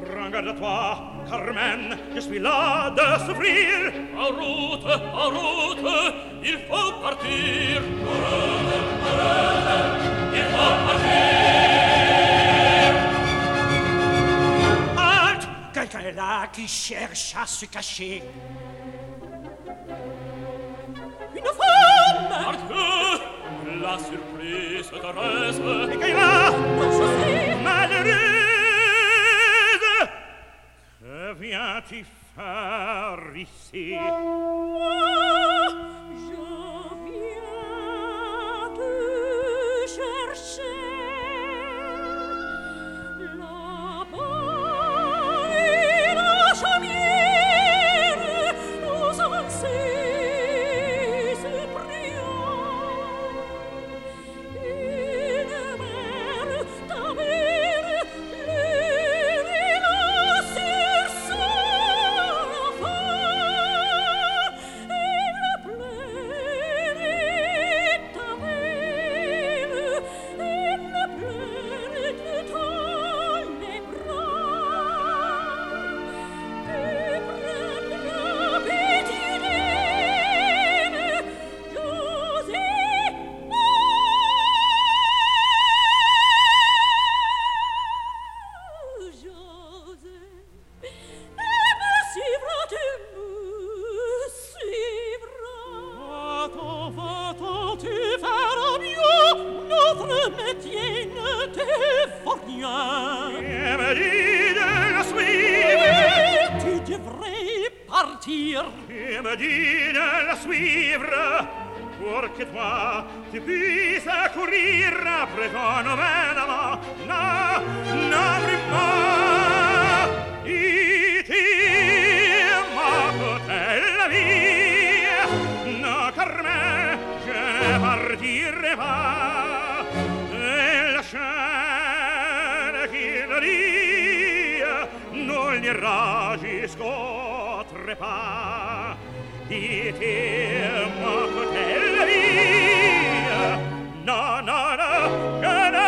Prends garde à toi, Carmen, je suis là de souffrir. En route, il faut partir. Il faut partir. Halte! Quelqu'un est là qui cherche à se cacher. Une femme! Parce que la surprise te reste. Et qu'elle est là? Non, je sais. Malheureuse! Que viens-tu faire ici? Moi, je viens te chercher. Là-bas est la chaumière aux avancées se priant. Une mère, ta mère, pleurera sur son enfant. Elle pleurait ta mère, elle pleurait dans les bras. Tu prendras petite reine, José, me suivras, tu me suivras. Va-t'en, tu feras mieux, notre métier ne t'efforce rien. Et me dis de la suivre. Tu devrais partir. Et me dis de la suivre. Pour que toi, tu puisses courir après ton avènement. Non, non, prima. La vie. Non, Carmen, je ne partirai pas. Et la chaîne qui le dit, non l'ira jusqu'au trépas. Dites-moi que t'es la vie. Non, non, non, je ne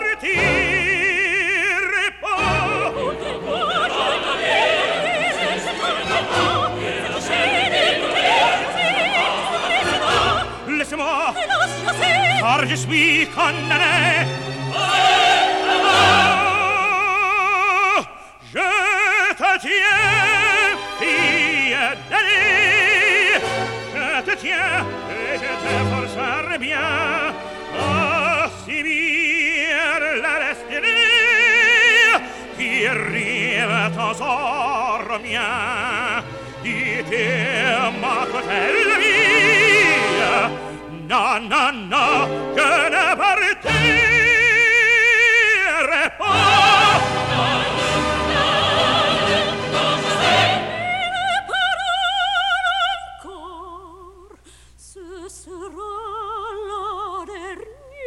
partirai pas. Laissez-moi, car je suis condamné. Oh, je te tiens, fille d'aller. Je te tiens et je te forcerai bien à subir la destinée qui arrive ton sort mien. Dites-moi que t'es la vie. Non, non, non, je ne partirai pas. Encore, ce sera la dernière.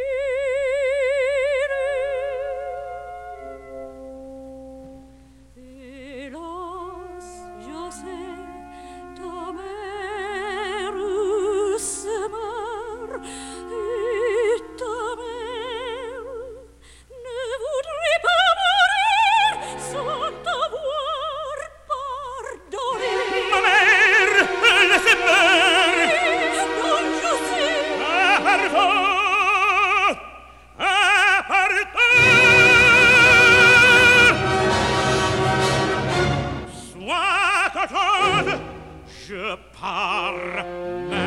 Hélas, je sais, ta mère se meurt, et ta mère ne voudrait pas mourir sans t'avoir pardonné. Ma mère, laissez-moi. Non, je sais. Pardon, pardon. Sois contente, je pars